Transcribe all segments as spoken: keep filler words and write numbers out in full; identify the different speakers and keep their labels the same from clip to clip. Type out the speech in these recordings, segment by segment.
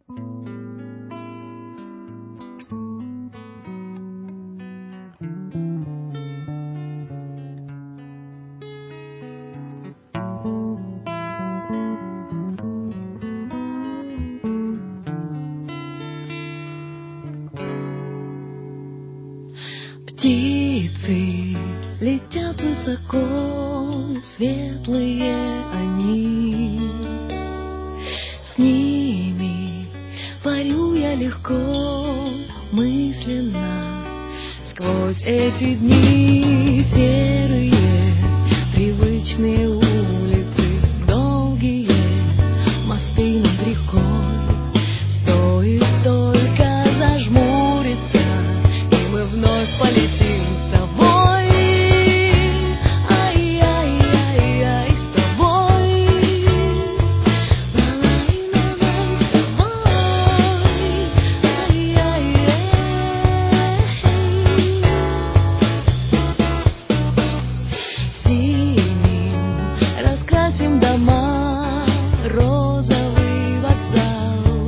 Speaker 1: Птицы летят высоко, светлые они. С ними парю я легко, мысленно, сквозь эти дни серые, привычные улицы, долгие мосты над рекой. Стоит только зажмуриться, и мы вновь полетим с тобой. Ай-яй-яй-яй, с тобой. Ла-лай-ла-лай, с тобой. Ай-яй-яй. Синим раскрасим дома, розовый вокзал.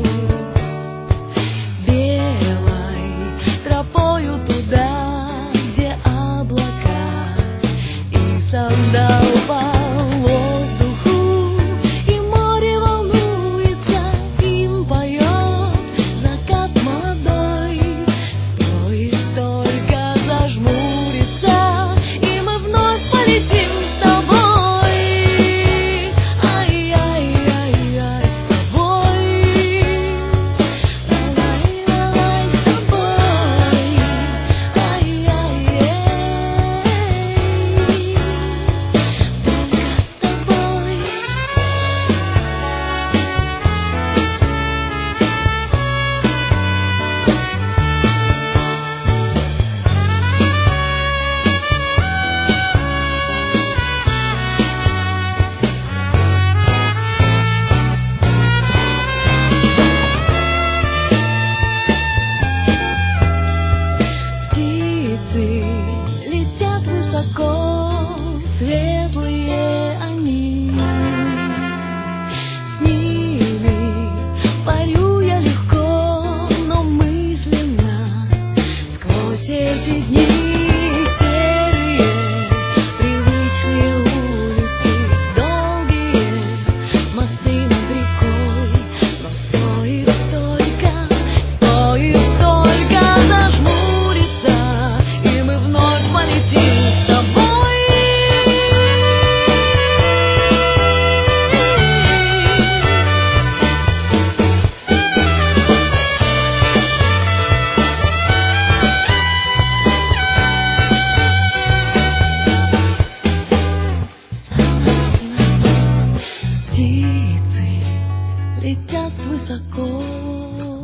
Speaker 1: Белой тропою туда, где облака, и сандал по воздуху, и море волнуется, им поет закат молодой. Стоит только зажмуриться, и мы вновь полетим с тобой. Ай-яй-яй-яй, с тобой. Ла-лай-ла-лай, с тобой. Ай-яй-яй, только с тобой. Птицы летят высоко, светлые они. С ними парю я легко, но мысленно, сквозь эти дни серые, привычные улицы, долгие мосты над рекой. Но стоит только, стоит только зажмуриться, и мы вновь полетим с тобой. Птицы летят высоко.